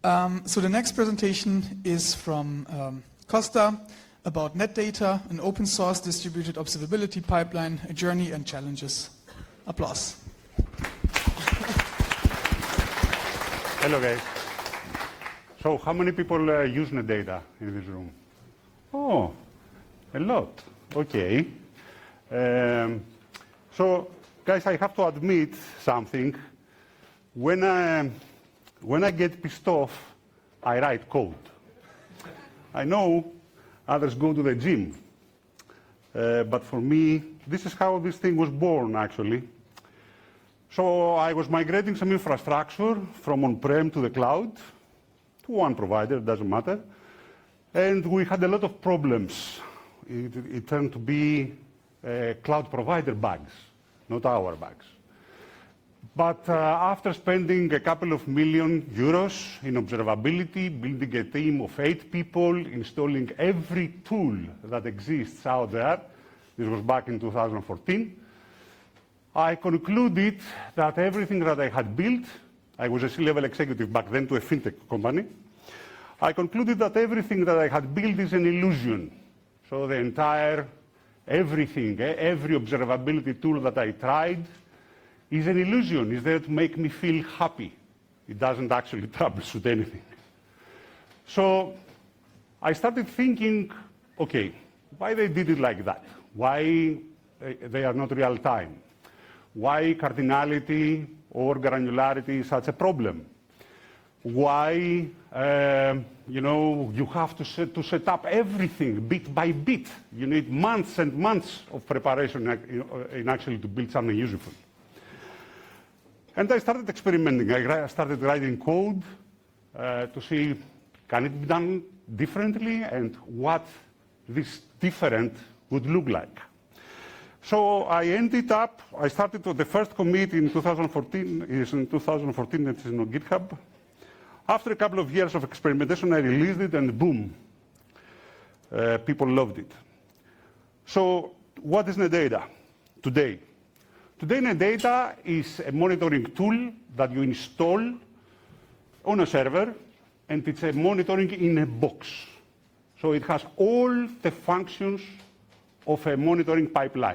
So the next presentation is from Costa about NetData, an open source distributed observability pipeline, a journey and challenges. Applause. Hello guys. So how many people use NetData in this room? Oh, a lot. Okay. So guys, I have to admit something. When I get pissed off, I write code. I know others go to the gym, but for me, this is how this thing was born, actually. So I was migrating some infrastructure from on-prem to the cloud, to one provider, it doesn't matter, and we had a lot of problems. It turned to be cloud provider bugs, not our bugs. But after spending a couple of million euros in observability, building a team of 8 people, installing every tool that exists out there, this was back in 2014, I concluded that everything that I had built, I was a C-level executive back then to a fintech company, I concluded that everything that I had built is an illusion. So the entire, everything, every observability tool that I tried is an illusion. It's there to make me feel happy. It doesn't actually troubleshoot anything. So I started thinking, okay, why they did it like that? Why they are not real time? Why cardinality or granularity is such a problem? Why, you have to set up everything bit by bit. You need months and months of preparation in actually to build something useful. And I started experimenting. I started writing code to see, can it be done differently and what this different would look like. So I started with the first commit in 2014, it's in 2014, it's on GitHub. After a couple of years of experimentation, I released it and boom, people loved it. So what is NetData today? Today, NetData is a monitoring tool that you install on a server, and it's a monitoring in a box. So it has all the functions of a monitoring pipeline.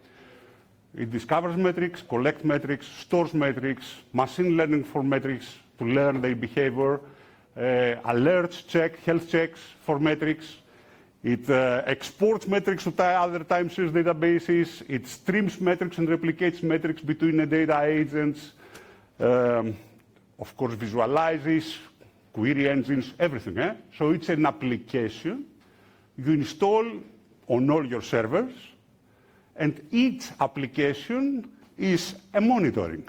It discovers metrics, collects metrics, stores metrics, machine learning for metrics to learn their behavior, alerts, health checks for metrics. It exports metrics to other time series databases. It streams metrics and replicates metrics between the data agents. Of course, visualizes, query engines, everything. So it's an application you install on all your servers, and each application is a monitoring.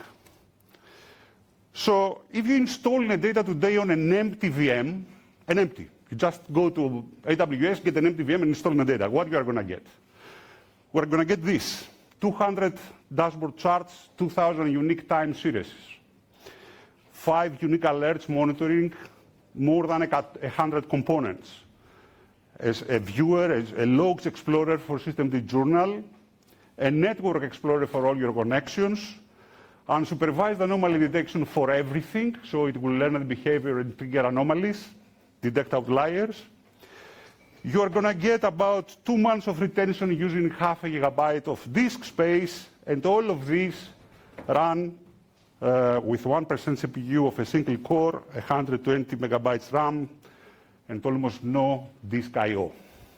So if you install NetData today on an empty VM, you just go to AWS, get an empty VM and install NetData. What you are going to get? We're going to get this, 200 dashboard charts, 2,000 unique time series, 5 unique alerts monitoring, more than 100 components. As a viewer, as a logs explorer for Systemd Journal, a network explorer for all your connections, unsupervised anomaly detection for everything, so it will learn the behavior and trigger anomalies, detect outliers. You are going to get about 2 months of retention using half a gigabyte of disk space, and all of these run with 1% CPU of a single core, 120 megabytes RAM, and almost no disk I/O.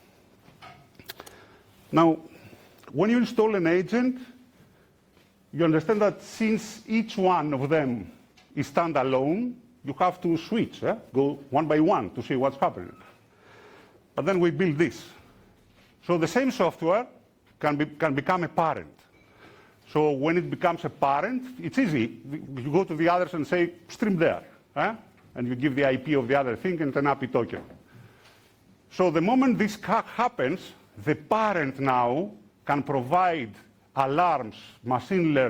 Now, when you install an agent, you understand that since each one of them is standalone, you have to switch, go one by one to see what's happening. But then we build this. So the same software can become a parent. So when it becomes a parent, it's easy. You go to the others and say, stream there. And you give the IP of the other thing and an API token. So the moment this happens, the parent now can provide alarms, machine learning,